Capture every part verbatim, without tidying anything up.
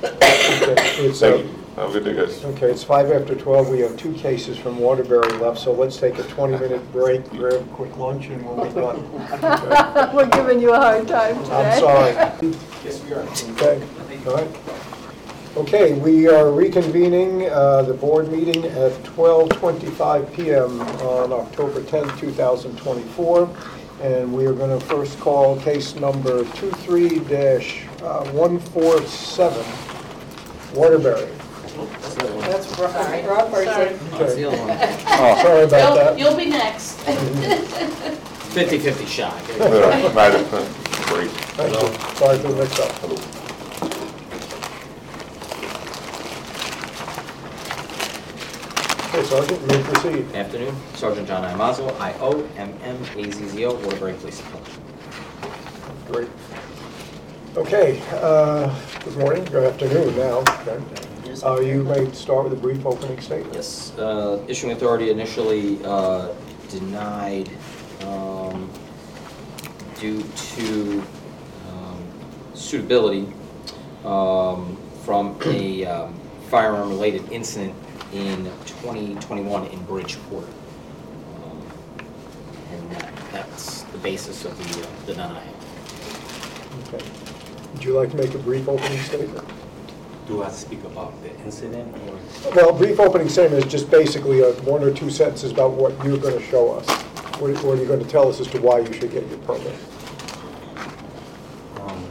Okay, it's, uh, Thank you. Have a good day, guys. okay, it's five after twelve. We have two cases from Waterbury left, so let's take a twenty-minute break, grab a quick lunch, and we'll be done. Okay. We're giving you a hard time today. I'm sorry. Yes, we are. Okay, all right. Okay, we are reconvening uh, the board meeting at twelve twenty-five p m on October tenth, two thousand twenty-four. And we are going to first call case number two three dash one four seven, Waterbury. That's Rob, Sorry. Rob Sorry. Person. That's the other one. Oh, sorry about that. You'll, you'll be next. fifty fifty shot. Yeah, Neither, great. Thank you. Sorry for the mix-up. Hello. Okay, Sergeant, you may proceed. Afternoon, Sergeant John Iamazzo, I O M M A Z Z O, Waterbury Police Department. Great. Okay, uh, good morning, good afternoon now. Okay. Uh, You may start with a brief opening statement. Yes, uh, issuing authority initially uh, denied um, due to um, suitability um, from a um, firearm-related incident in twenty twenty-one in Bridgeport. Um, and that, that's the basis of the, uh, the denial. Okay. Would you like to make a brief opening statement? Do I speak about the incident or? Well, brief opening statement is just basically a one or two sentences about what you're going to show us. What what are you going to tell us as to why you should get your permit? Um,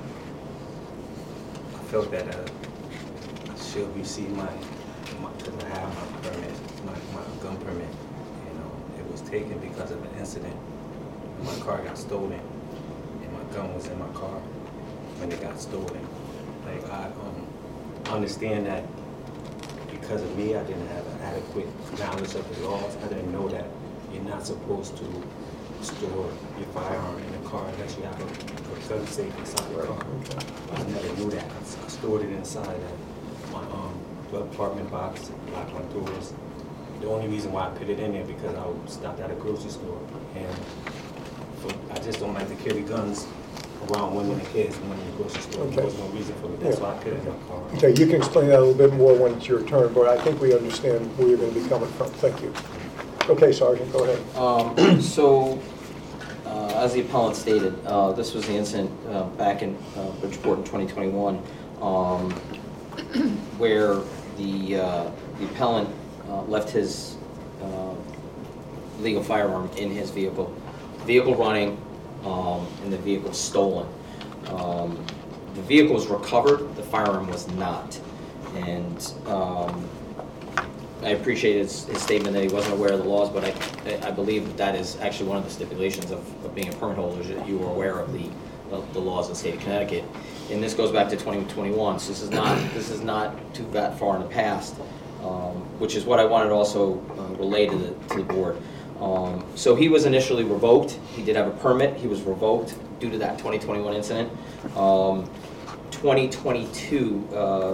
I felt that uh, I should receive my, because I have my permit, my, my gun permit. You know, it was taken because of an incident. My car got stolen, and my gun was in my car when it got stolen. Like I um, understand that because of me, I didn't have an adequate knowledge of the laws. I didn't know that you're not supposed to store your firearm in the car unless you have a, a gun safe inside the car. I never knew that. I stored it inside of my um, glove compartment box, locked my doors. The only reason why I put it in there because I stopped at a grocery store, and for, I just don't like to carry guns around women and kids when in the grocery store. Okay. There was no reason for it. That's Yeah. why I put it in my car. Okay, you can explain that a little bit more when it's your turn, but I think we understand where you're going to be coming from. Thank you. Okay, Sergeant, go ahead. Um, so, uh, as the appellant stated, uh, this was the incident uh, back in uh, Bridgeport in twenty twenty-one, um, where the uh, the appellant uh, left his uh, legal firearm in his vehicle, vehicle running, um, and the vehicle stolen. Um, the vehicle was recovered, the firearm was not, and um, I appreciate his, his statement that he wasn't aware of the laws, but I, I believe that that is actually one of the stipulations of, of being a permit holder, is that you are aware of the, of the laws of the state of Connecticut. And this goes back to twenty twenty-one, so this is not, this is not too that far in the past, um, which is what I wanted to also uh, relay to the, to the board. Um, so he was initially revoked. He did have a permit. He was revoked due to that twenty twenty-one incident. Um, twenty twenty-two, uh,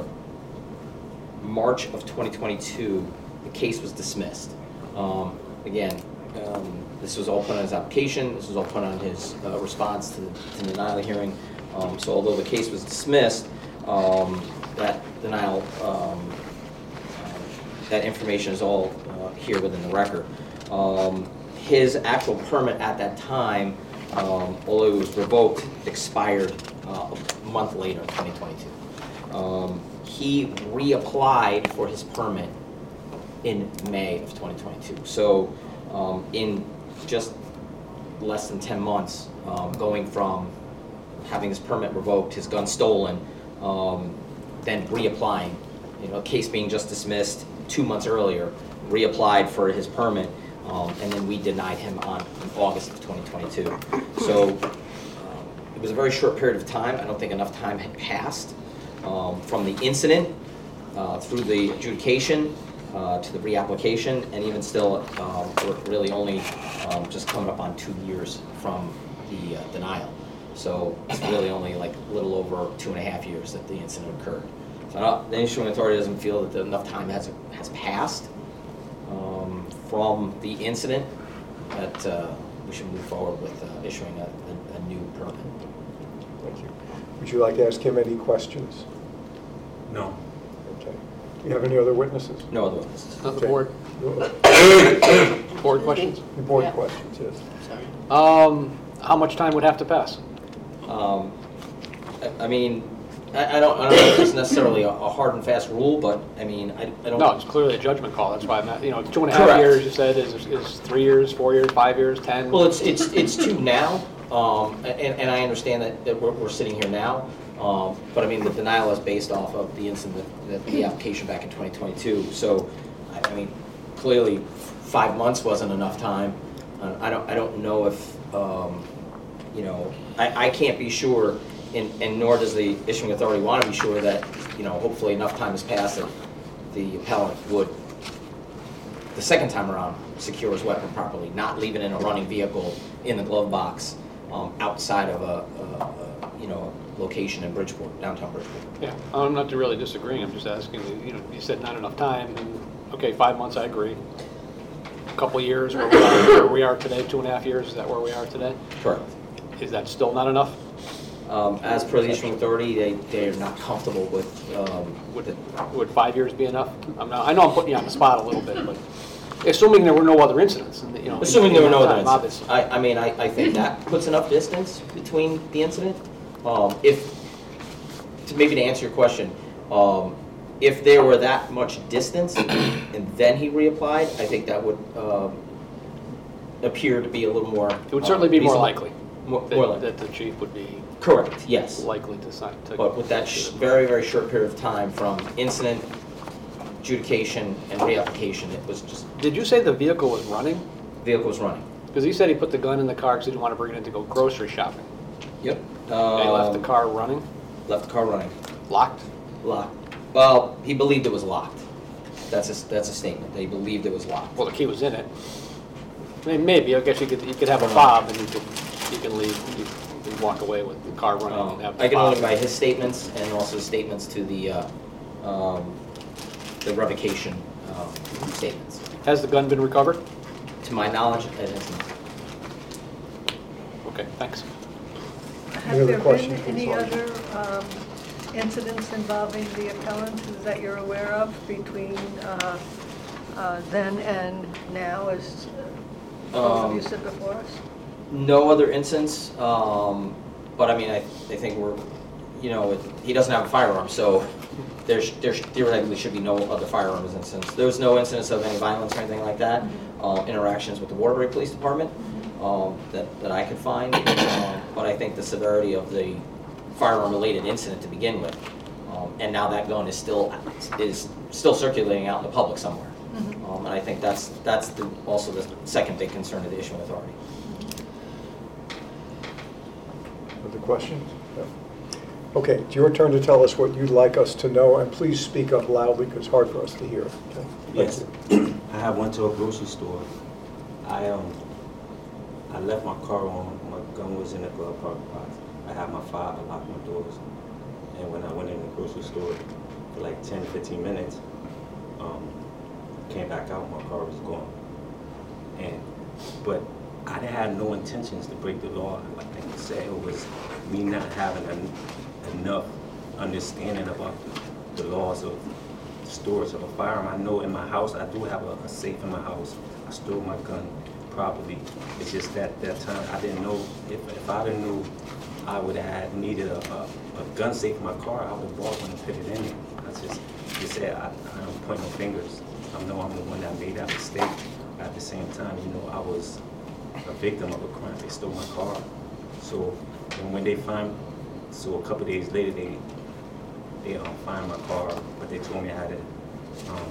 March of twenty twenty-two, the case was dismissed. Um, again, um, this was all put on his application. This was all put on his uh, response to the, to the denial hearing. Um, so although the case was dismissed, um, that denial, um, uh, that information is all uh, here within the record. Um, his actual permit at that time, um, although it was revoked, expired uh, a month later, in twenty twenty-two. Um, he reapplied for his permit in May of twenty twenty-two. So um, in just less than ten months, um, going from having his permit revoked, his gun stolen, um, then reapplying, you know, a case being just dismissed two months earlier, reapplied for his permit, um, and then we denied him on in August of twenty twenty-two. So um, it was a very short period of time. I don't think enough time had passed um, from the incident uh, through the adjudication uh, to the reapplication, and even still, uh, we're really only um, just coming up on two years from the uh, denial. So it's really only like a little over two and a half years that the incident occurred. So not, the issuing authority doesn't feel that enough time has has passed um, from the incident that uh, we should move forward with uh, issuing a, a, a new permit. Thank you. Would you like to ask him any questions? No. Okay. Do you have any other witnesses? No other witnesses. Not the Okay. board. Board questions? The board Yeah. questions, yes. Sorry. Um, how much time would have to pass? Um, I, I mean, I, I don't, I don't know if it's necessarily a, a hard and fast rule, but I mean, I, I don't. No, it's clearly a judgment call. That's why I'm not, you know, two and a half Correct. years, you said, is, is three years, four years, five years, ten? Well, it's, it's, it's two now, um, and, and I understand that, that we're, we're sitting here now, um, but I mean, the denial is based off of the incident, the, the application back in twenty twenty-two, so, I, I mean, clearly, five months wasn't enough time. Uh, I don't, I don't know if, um, you know, I, I can't be sure, and, and nor does the issuing authority want to be sure that, you know, hopefully enough time has passed that the appellant would, the second time around, secure his weapon properly, not leave it in a running vehicle in the glove box, um, outside of a, a, a, you know, location in Bridgeport, downtown Bridgeport. Yeah, I'm not really disagreeing, I'm just asking, you know, you said not enough time, and, okay, five months, I agree. A couple of years, where we are, where we are today, two and a half years, is that where we are today? Correct. Is that still not enough? Um, as per the issuing authority, they, they're not comfortable with, um, Would, would five years be enough? I'm not, I know I'm putting you on the spot a little bit, but assuming there were no other incidents, and, you know. assuming there were no in that other time, incidents. I, I mean, I, I think that puts enough distance between the incident. Um, if, to maybe to answer your question, um, if there were that much distance and then he reapplied, I think that would, um, appear to be a little more. It would certainly be uh, more reasonable. likely More, more that, likely. that the chief would be Correct, yes. likely to sign. to- But with that sh- very, very short period of time from incident, adjudication, and reapplication, it was just, Did you say the vehicle was running? vehicle was running. Because he said he put the gun in the car because he didn't want to bring it in to go grocery shopping. Yep. And he left the Um, car running, Left the car running. locked? Locked. Well, he believed it was locked. That's a, that's a statement, that he believed it was locked. Well, the key was in it. I mean, maybe, I guess you could, you could have a fob and you could, you can leave, you can walk away with the car running Um, and have the I can only fob. by his statements and also statements to the, uh, um, the revocation um, statements. Has the gun been recovered? To my knowledge, it has not. Okay, thanks. Any Have other there been questions from any Sergeant? other um, incidents involving the appellant that you're aware of between uh, uh, then and now, as uh, both of you Um, said before us? No other instance, um, but I mean, I, I think we're, you know, it- he doesn't have a firearm, so there's, there's theoretically should be no other firearms incidents. There was no incidents of any violence or anything like that, uh, interactions with the Waterbury Police Department, um, that, that I could find, um, but I think the severity of the firearm-related incident to begin with, um, and now that gun is still, is still circulating out in the public somewhere. Um, and I think that's, that's the, also the second big concern of the issuing authority. Other questions? No. Okay, it's your turn to tell us what you'd like us to know, and please speak up loudly because it's hard for us to hear. Okay? Thank Yes. you. I had went to a grocery store. I um I left my car on. My gun was in the glove box. I had my fob. I locked my doors. And when I went in the grocery store for like ten, fifteen minutes, um, came back out. My car was gone. And but I didn't have no intentions to break the law. Like I said, it was me not having en- enough understanding about the laws of storage of a firearm. I know in my house, I do have a, a safe in my house. I store my gun properly. It's just that that time I didn't know, if, if I didn't know I would have needed a, a, a gun safe in my car, I would have bought one and put it in there. That's just, you said, I, I don't point no fingers. I know I'm the one that made that mistake. At the same time, you know, I was a victim of a crime. They stole my car. So and when they find, so a couple of days later, they they um, find my car, but they told me I had to um,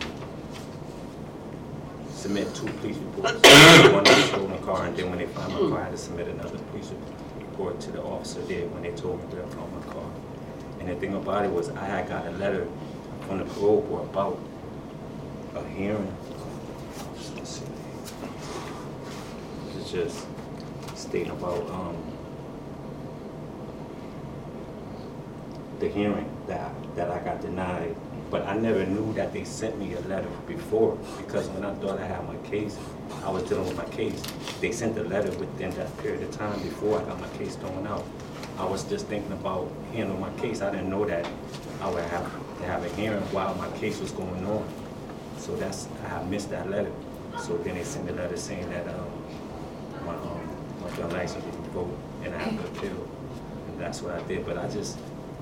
submit two police reports. One that stole my car, and then when they found my car, I had to submit another police report to the officer there when they told me where I found my car. And the thing about it was, I had got a letter from the parole board about a hearing. Let's see. It's just stating about um, the hearing that that I got denied, but I never knew that they sent me a letter before, because when I thought I had my case, I was dealing with my case. They sent the letter within that period of time before I got my case thrown out. I was just thinking about handling my case. I didn't know that I would have to have a hearing while my case was going on. So that's, I have missed that letter. So then they sent a letter saying that um, my, um, my gun license was revoked and I have to appeal. And that's what I did. But I just,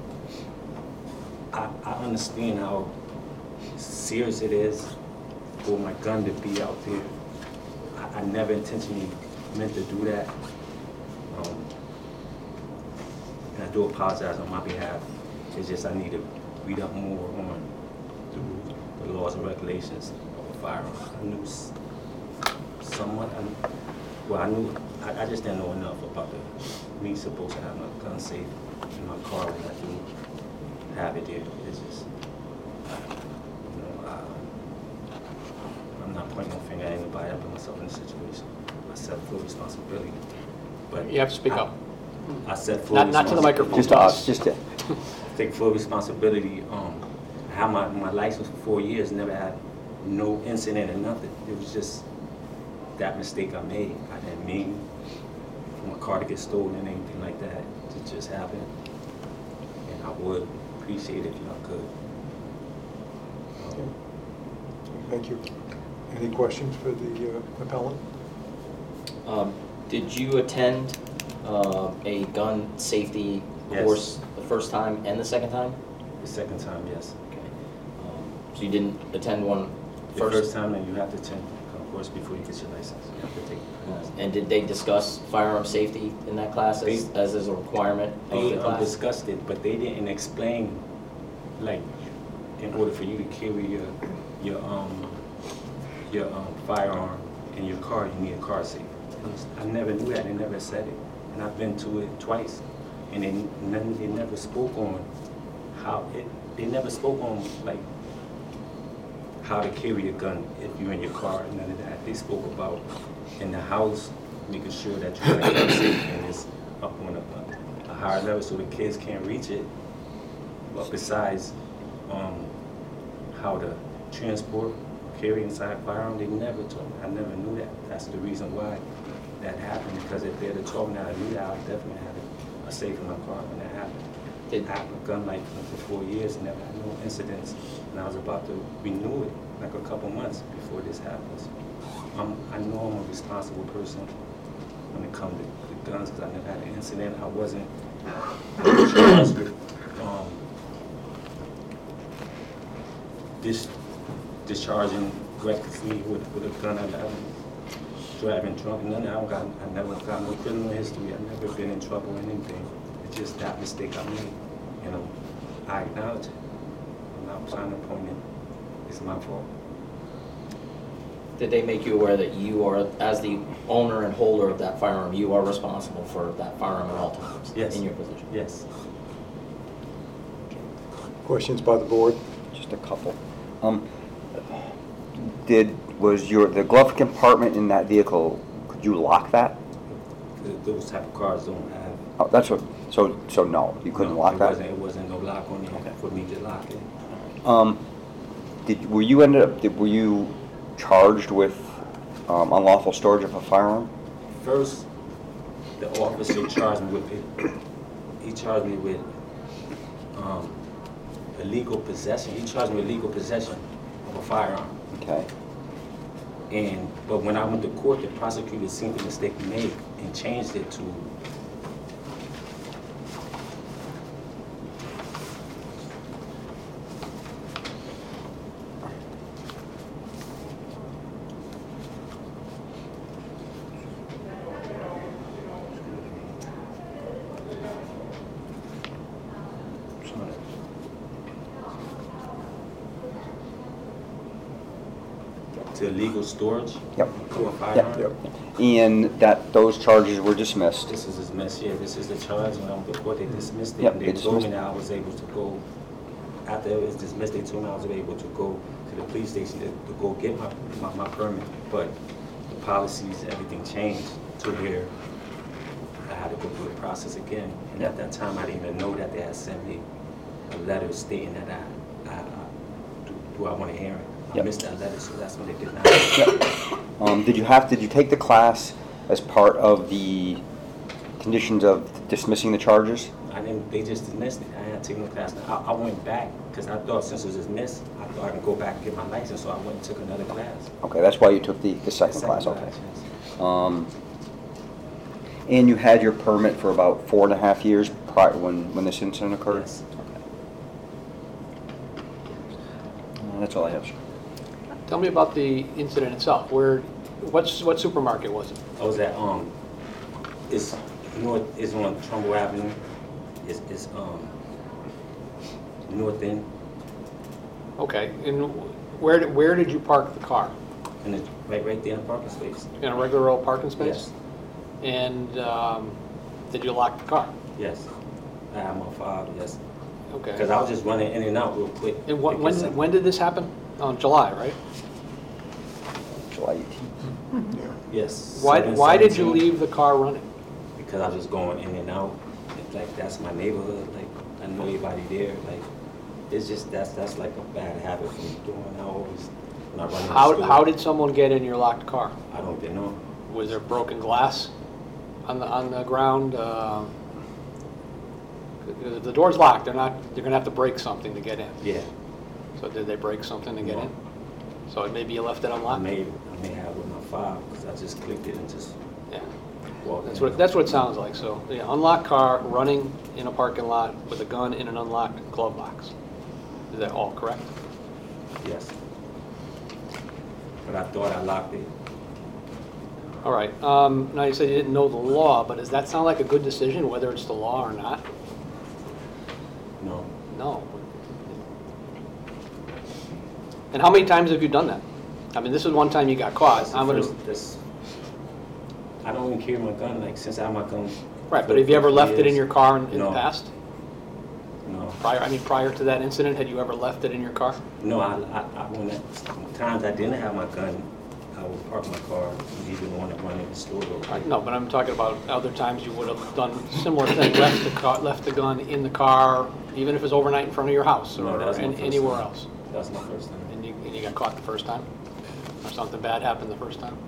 I, I understand how serious it is for my gun to be out there. I, I never intentionally meant to do that. Um, and I do apologize on my behalf. It's just I need to read up more on the, the laws and regulations of a firearm. I knew s- somewhat, I, well I knew, I, I just didn't know enough about the, me supposed to have my gun safe in my car when I do have it there. It's just, you know, I, I'm not pointing my finger at anybody. I put myself in a situation. I accept full responsibility. But You have to speak I, up. I said full Not, not to the microphone. Just to us, just to, take full responsibility. Um, I had my, my license for four years, never had no incident or nothing. It was just that mistake I made. I didn't mean for my car to get stolen and anything like that. It just happened. And I would appreciate it if y'all could. Um, Thank you. Any questions for the uh, appellant? Um, Did you attend uh, a gun safety Yes. course the first time and the second time? the second time, yes. Okay. Um, So you didn't attend one The first? first time, then you have to attend a course before you get your license. You have to take the class. And did they discuss firearm safety in that class as, They- as is a requirement of They the um, class? discussed it, but they didn't explain, like, in order for you to carry your, your, um, your um, firearm in your car, you need a car safe. I never knew that, they never said it. And I've been to it twice, and they, none, they never spoke on how, it, they never spoke on, like, how to carry a gun if you're in your car, none of that. They spoke about in the house, making sure that you're in a gun safe and it's up on a, a higher level so the kids can't reach it. But besides um, how to transport, carry inside a firearm, they never told me. I never knew that. That's the reason why that happened, because if they'd have told me that I knew that, I definitely had a, a safe in my car when that happened. Did- I had a gun license for four years, never had no incidents, and I was about to renew it like a couple months before this happens. I'm, I know I'm a responsible person when it comes to, to guns, because I never had an incident. I wasn't charged with um, dis, discharging recklessly with, with a gun. I haven't driving drunk, none of that. I, don't got, I never got no criminal history. I've never been in trouble or anything. It's just that mistake I made. You know, I acknowledge it. I'm not trying to point it. It's my fault. Did they make you aware that you are, as the owner and holder of that firearm, you are responsible for that firearm at all times? Yes. In your position? Yes. Questions by the board? just a couple. Um, Did, was your, the glove compartment in that vehicle, could you lock that? Th- Those type of cars don't have. Oh, that's what, so, so no, you couldn't no, lock it that? Wasn't, it wasn't no lock on Okay. it for me to lock it. Um, did, were you ended up, did, were you charged with um, unlawful storage of a firearm? First, the officer charged me with it. He charged me with um, illegal possession. He charged me with illegal possession of a firearm. Okay. And but when I went to court, the prosecutor seen the mistake he made and changed it to to illegal storage Yep. for a firearm. Yep. And that, those charges were dismissed? This is dismissed, yeah, this is the charge, when I went to court, they dismissed it. Yep, And they they told me dismissed it. that I was able to go, after it was dismissed, they told me I was able to go to the police station to, to go get my, my, my permit. But the policies, everything changed to where I had to go through the process again. And at that time, I didn't even know that they had sent me a letter stating that I, I, I do, do I want a hearing? I Yep. missed that letter, so that's when they did not. Yep. Um, did you have, did you take the class as part of the conditions of dismissing the charges? I didn't, they just dismissed it. I had to take no class. I, I went back, because I thought since it was dismissed, I thought I could go back and get my license, so I went and took another class. Okay, that's why you took the, the second Second class, okay. yes. Um, and you had your permit for about four and a half years prior, when, when this incident occurred? Yes. Uh, That's all I have, sir. Tell me about the incident itself. Where, what's, what supermarket was it? I was at, um, it's, north, it's on Trumbull Avenue. It's, it's, um, north end, Okay, and where, did- where did you park the car? and it's right, right there in the parking space. In a regular old parking space? Yes, And um, did you lock the car? yes. I have my fob, yes. Okay. Because I was just running in and out real quick. And what, because when, of- when did this happen? On July, right? July eighteenth. Yes. Why, seven why did you seventeen. leave the car running? Because I was just going in and out. It's like, that's my neighborhood, like, I know everybody there, like, it's just, that's, that's like a bad habit for me doing. I always, when I run in the How, store, how did someone get in your locked car? I don't even know. Was there broken glass on the, on the ground? Uh, The door's locked, they're not, you're gonna have to break something to get in. Yeah, So did they break something to get No. in? So maybe you left it I unlocked? may, I may have with my fob, because I just clicked it and just Yeah, walked that's in. what, that's what it sounds like. So, yeah, unlocked car, running in a parking lot with a gun in an unlocked glove box. Is that all correct? Yes. But I thought I locked it. All right, um, now you said you didn't know the law, but does that sound like a good decision, whether it's the law or not? No, No. And how many times have you done that? I mean, this is one time you got caught. that's the I'm gonna, first, this, I don't even carry my gun, like, since I have my gun. right, but have you ever for left it in years. your car in, in the No. past? No, Prior, I mean, prior to that incident, had you ever left it in your car? no, I, I, I, when that, times I didn't have my gun, I would park my car, even the one that run in the store. real quick. No, but I'm talking about other times you would have done similar thing, left the car, left the gun in the car, even if it's overnight in front of your house No, or that was my an- first anywhere time. else. That was my first time. And you, and you got caught the first time? Or something bad happened the first time?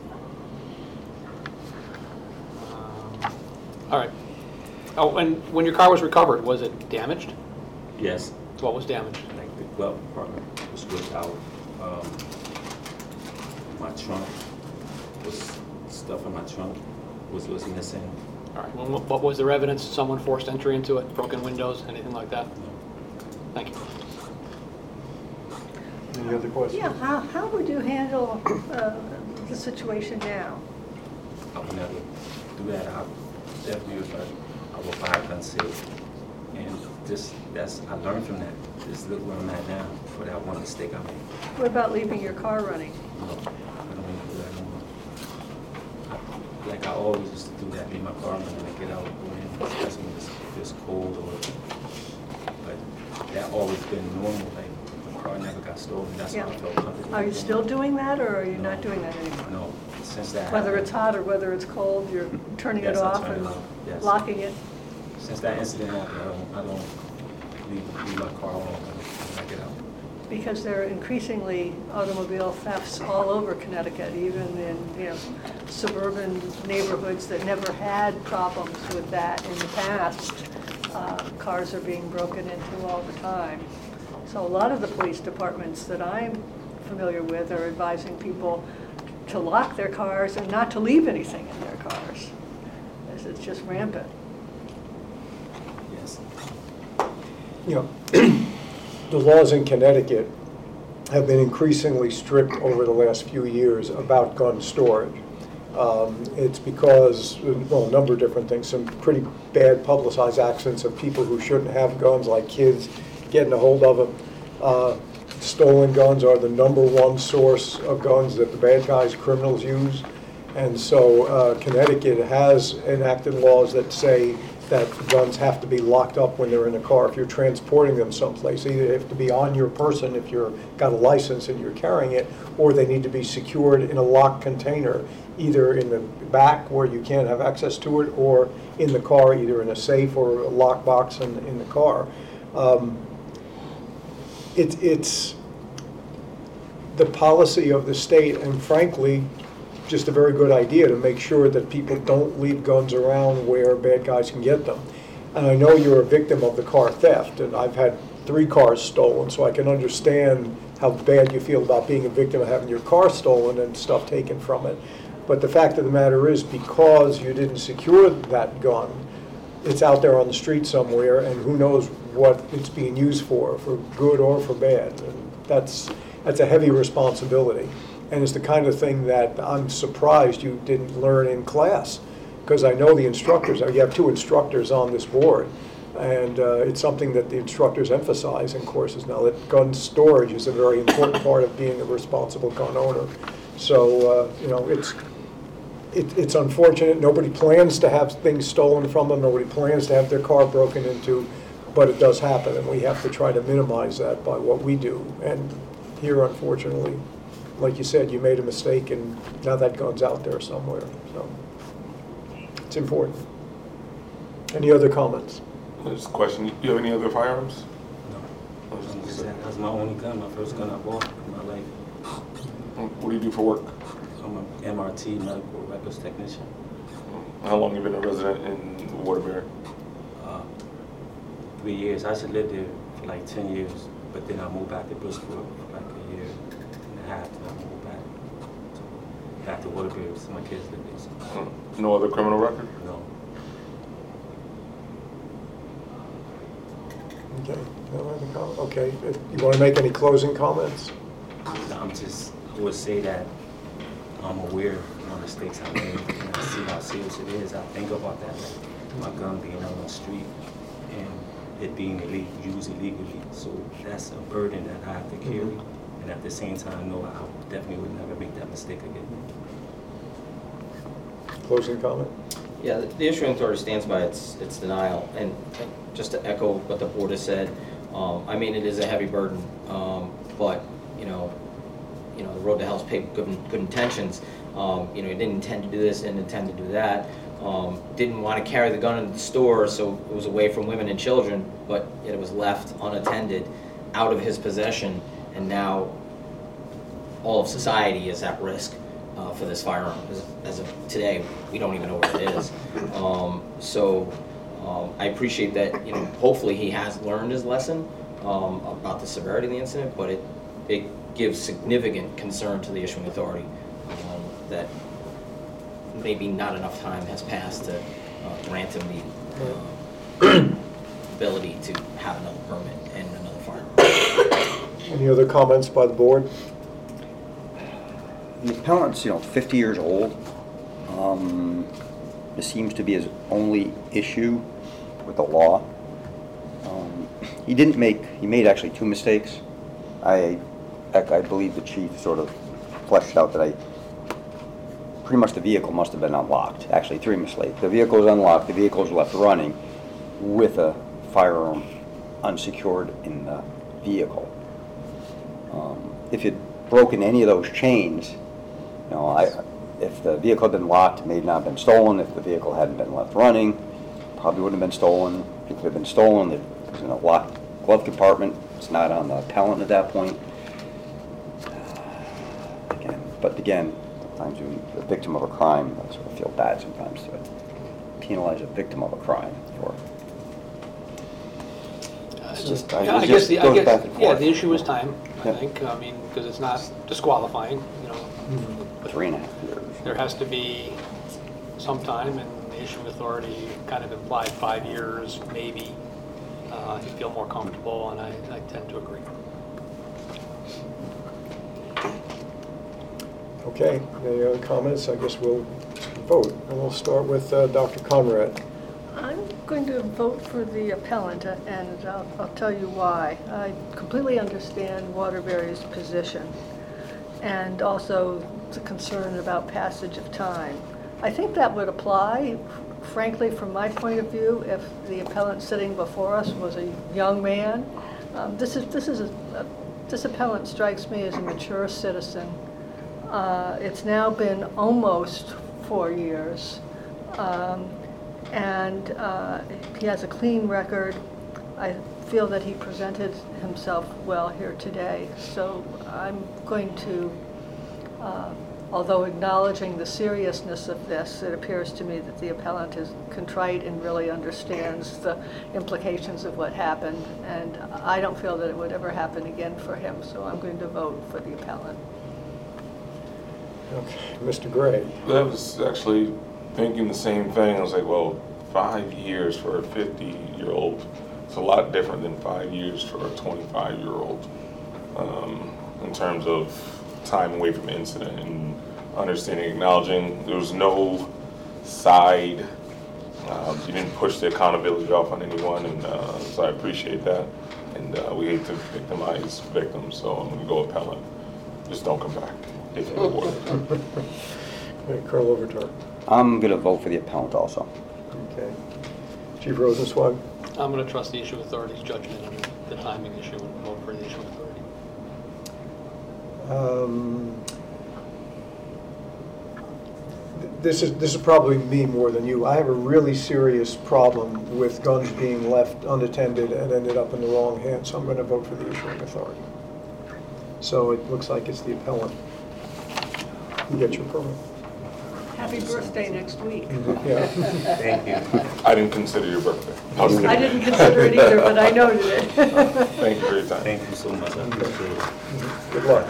Um, All right. Oh, and when your car was recovered, was it damaged? Yes, What was damaged? like the glove compartment was ripped out. Um, my trunk was, stuff in my trunk was, was missing. All right, well, what was there evidence someone forced entry into it, broken windows, anything like that? Thank you. Any other questions? Yeah, how, how would you handle uh, the situation now? I would never do that. I definitely would, like, I would buy a gun safe. And just, that's, I learned from that. Just look where I'm at now for that one mistake I made. What about leaving your car running? No, I don't even do that anymore. I- Like I always used to do that, leave my car running and get out, go in, especially when it's, if it's cold or, but that always been normal, like, my car never got stolen, that's why I Yeah. felt comfortable. Are you doing still it. doing that, or are you not doing that anymore? No, since that Whether happened- it's hot or whether it's cold, you're turning it Yes, I off turn it and off, yes. locking it? Since that incident happened, I don't, I don't leave, leave my car on when I get out. Because there are increasingly automobile thefts all over Connecticut, even in, you know, suburban neighborhoods that never had problems with that in the past. Uh, Cars are being broken into all the time. So a lot of the police departments that I'm familiar with are advising people to lock their cars and not to leave anything in their cars, as it's just rampant. Yes. You know, the laws in Connecticut have been increasingly strict over the last few years about gun storage. Um, It's because, well, a number of different things, some pretty bad publicized accidents of people who shouldn't have guns, like kids getting a hold of them. Uh, Stolen guns are the number one source of guns that the bad guys, criminals use. And so uh, Connecticut has enacted laws that say that guns have to be locked up when they're in a car if you're transporting them someplace. Either they have to be on your person if you've got a license and you're carrying it, or they need to be secured in a locked container, either in the back where you can't have access to it, or in the car, either in a safe or a lockbox in, in the car. Um, it, it's the policy of the state, and frankly, just a very good idea to make sure that people don't leave guns around where bad guys can get them. And I know you're a victim of the car theft, and I've had three cars stolen, so I can understand how bad you feel about being a victim of having your car stolen and stuff taken from it. But the fact of the matter is, because you didn't secure that gun, it's out there on the street somewhere, and who knows what it's being used for, for good or for bad. And that's, that's a heavy responsibility. And it's the kind of thing that I'm surprised you didn't learn in class, because I know the instructors, you have two instructors on this board, and uh, it's something that the instructors emphasize in courses now, that gun storage is a very important part of being a responsible gun owner. So, uh, you know, it's, it, it's unfortunate. Nobody plans to have things stolen from them. Nobody plans to have their car broken into, but it does happen, and we have to try to minimize that by what we do. And here, unfortunately, like you said, you made a mistake, and now that gun's out there somewhere. So it's important. Any other comments? Just a question, do you have any other firearms? No. That was my only gun, my first gun I bought in my life. What do you do for work? I'm an M R T, medical records technician. How long have you been a resident in Waterbury? Uh, three years. I actually lived there for like ten years, but then I moved back to Bristol for like a year and a half, and I moved back to, back to Waterbury, so my kids live there. So. Hmm. No other criminal record? No. Okay. No other com- okay. You want to make any closing comments? I'm just, I would say that I'm aware of my mistakes I made, and I see how serious it is. I think about that, like my gun being out on the street and it being illegal, used illegally. So that's a burden that I have to carry, mm-hmm. and at the same time, no, I definitely would never make that mistake again. Closing comment? Yeah, the, the issuing authority stands by its its denial, and just to echo what the board has said, um, I mean, it is a heavy burden, um, but you know, you know, the road to hell's paved with good, good intentions. Um, you know, he didn't intend to do this, didn't intend to do that. Um, didn't want to carry the gun into the store, so it was away from women and children, but yet it was left unattended, out of his possession, and now all of society is at risk uh, for this firearm. As, as of today, we don't even know what it is. Um, so um, I appreciate that, you know, hopefully he has learned his lesson um, about the severity of the incident, but it, it gives significant concern to the issuing authority um, that maybe not enough time has passed to uh, grant him the uh, ability to have another permit and another firearm. Any other comments by the board? The appellant's, you know, fifty years old. Um, this seems to be his only issue with the law. Um, he didn't make, he made actually two mistakes. I, I believe the chief sort of fleshed out that I, pretty much the vehicle must have been unlocked. Actually, three mistakes. The vehicle was unlocked, the vehicle was left running with a firearm unsecured in the vehicle. Um, if you'd broken any of those chains, you know, I, if the vehicle had been locked, it may not have been stolen. If the vehicle hadn't been left running, probably wouldn't have been stolen. If it could have been stolen, it was in a locked glove compartment. It's not on the appellant at that point. Uh, again, but again, sometimes you're the victim of a crime, I sort of feel bad sometimes to penalize a victim of a crime for. It's just, Yeah, it I just guess, the- I goes guess, back and yeah, forth. the issue is time, I Yeah. think, I mean, because it's not disqualifying, you know. But Three and a half years. there has to be some time, and the issuing authority kind of implied five years, maybe, uh, to feel more comfortable, and I, I tend to agree. Okay, any other comments? I guess we'll vote, and we'll start with uh, Doctor Conrad. I'm going to vote for the appellant, and I'll, I'll tell you why. I completely understand Waterbury's position, and also the concern about passage of time. I think that would apply, frankly, from my point of view, if the appellant sitting before us was a young man. Um, this is this is a, a, this appellant strikes me as a mature citizen. Uh, it's now been almost four years. Um, and uh, he has a clean record. I feel that he presented himself well here today, so I'm going to uh, although acknowledging the seriousness of this, it appears to me that the appellant is contrite and really understands the implications of what happened, and I don't feel that it would ever happen again for him, so I'm going to vote for the appellant. Okay, Mister Gray. I was actually thinking the same thing. I was like, well, five years for a fifty-year-old, it's a lot different than five years for a twenty-five-year-old um, in terms of time away from the incident and understanding, acknowledging there was no side. Um, you didn't push the accountability off on anyone, and uh, so I appreciate that. And uh, we hate to victimize victims, so I'm going to go appellant. Just don't come back. Take it on board. Okay, Colonel Overturn. I'm going to vote for the appellant also. Okay. Chief Rosenzweig. I'm going to trust the issue authority's judgment on the timing issue and vote for the issue authority. Um, th- This is, this is probably me more than you. I have a really serious problem with guns being left unattended and ended up in the wrong hands, so I'm going to vote for the issuing authority. So it looks like it's the appellant. You get your permit. Happy birthday next week. Yeah. Thank you. I didn't consider your birthday. I was I kidding. didn't consider it either, but I noted it. Thank you for your time. Thank you so much. I appreciate it. Good luck.